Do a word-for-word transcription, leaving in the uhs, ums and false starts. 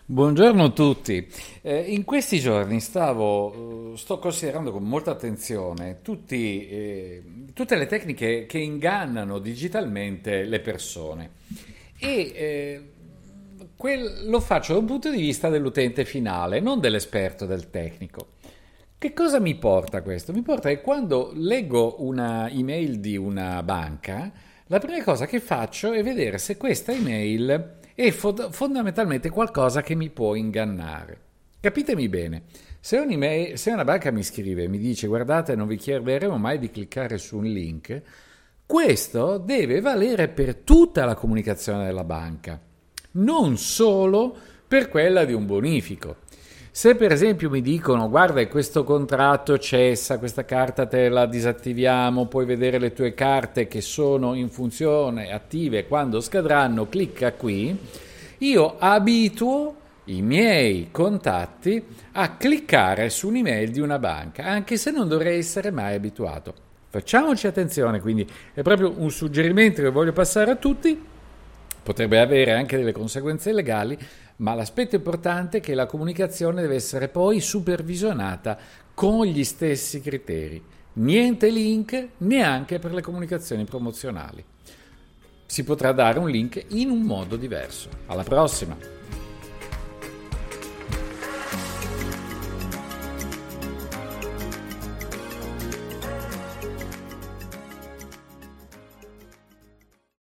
Buongiorno a tutti. Eh, in questi giorni stavo, eh, sto considerando con molta attenzione tutti, eh, tutte le tecniche che ingannano digitalmente le persone e eh, quel- lo faccio da un punto di vista dell'utente finale, non dell'esperto, del tecnico. Che cosa mi porta questo? Mi porta che quando leggo una email di una banca, la prima cosa che faccio è vedere se questa email è fo- fondamentalmente qualcosa che mi può ingannare. Capitemi bene, se, un'email- se una banca mi scrive e mi dice guardate non vi chiederemo mai di cliccare su un link, questo deve valere per tutta la comunicazione della banca, non solo per quella di un bonifico. Se per esempio mi dicono guarda questo contratto cessa, questa carta te la disattiviamo, puoi vedere le tue carte che sono in funzione attive quando scadranno, clicca qui, io abituo i miei contatti a cliccare su un'email di una banca, anche se non dovrei essere mai abituato. Facciamoci attenzione, quindi è proprio un suggerimento che voglio passare a tutti. Potrebbe avere anche delle conseguenze legali, ma l'aspetto importante è che la comunicazione deve essere poi supervisionata con gli stessi criteri. Niente link neanche per le comunicazioni promozionali. Si potrà dare un link in un modo diverso. Alla prossima!